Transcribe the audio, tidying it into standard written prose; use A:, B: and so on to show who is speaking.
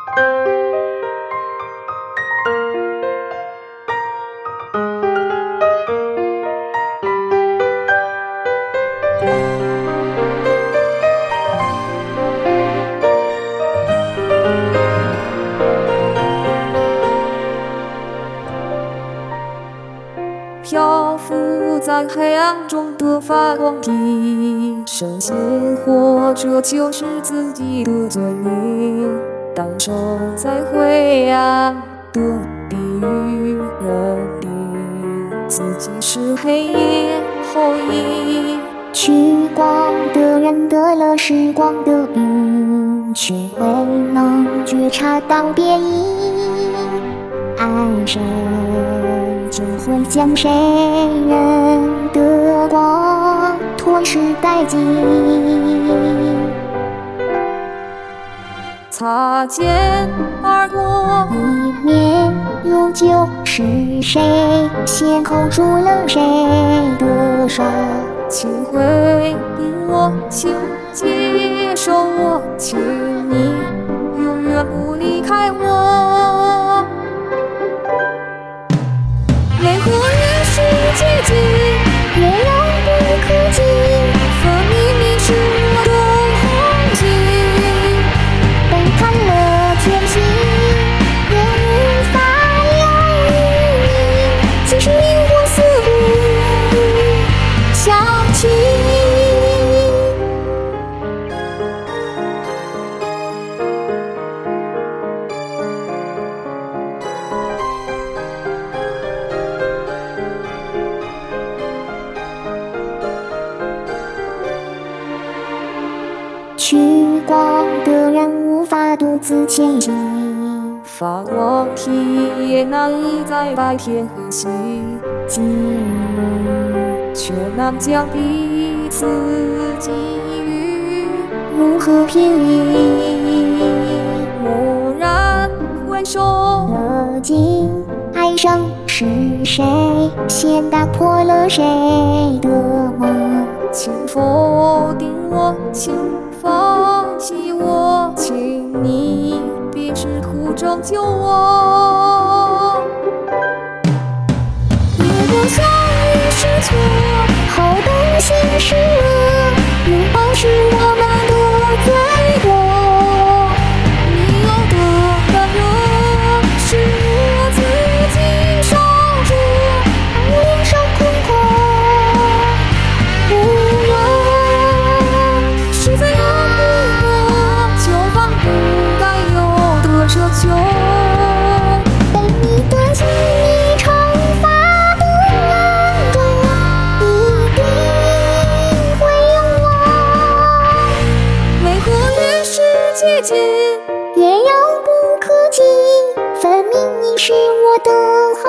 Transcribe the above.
A: 漂浮在黑暗中的发光体，深信活着就是自己的罪名。诞生在灰暗的地狱，认定自己是黑夜后裔。
B: 去光的人得了时光的病，却未能觉察到变异。爱神就会将谁人的光吞噬殆尽。
A: 擦肩而过，
B: 一面又旧是谁先扣住了谁的手？
A: 请回应我，请接受我，请你永远不离开我。为何越是接近，
B: 越遥不可及？
A: 分明你是我的梦境，
B: 背叛了天性，也无法疗愈你，即使灵魂似乎相亲。去光的人无法独自前行，
A: 发光体也难以在白天和煦，
B: 际遇
A: 却难将彼此给予。
B: 如何平移？
A: 蓦然回首，
B: 勒紧爱上是谁先打破了谁的梦？
A: 请否定我，请放弃我，请你别试图拯救我。
B: 如果相遇是错，后等心是恶，拥抱是我们的罪过。
A: 你有的温热是我自己烧灼，
B: 爱脸上空空无论
A: 是非恶不过，就放不该有的奢求。
B: 被你的记忆惩罚的人中，一定会有我。
A: 为何越是接近，
B: 越遥不可及？分明你是我的